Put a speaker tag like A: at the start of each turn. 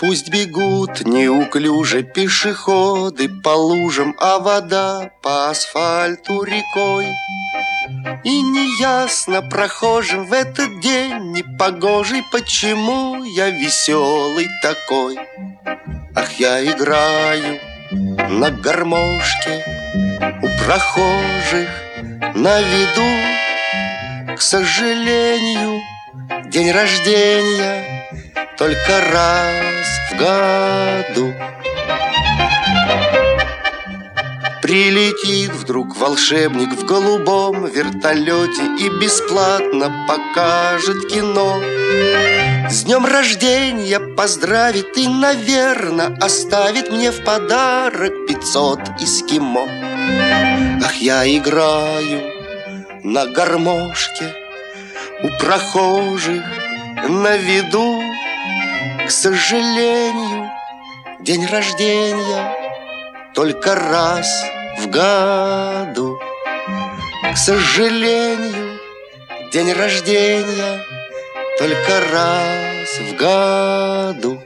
A: Пусть бегут неуклюже пешеходы по лужам, а вода по асфальту рекой. И неясно прохожим в этот день непогожий, почему я веселый такой. Ах, я играю на гармошке у прохожих на виду. К сожалению, день рождения только раз в году. Прилетит вдруг волшебник в голубом вертолете и бесплатно покажет кино. С днем рождения поздравит и, наверно, оставит мне в подарок 500 эскимо. Ах, я играю на гармошке у прохожих на виду. К сожалению, день рождения только раз в году. К сожалению, день рождения только раз в году.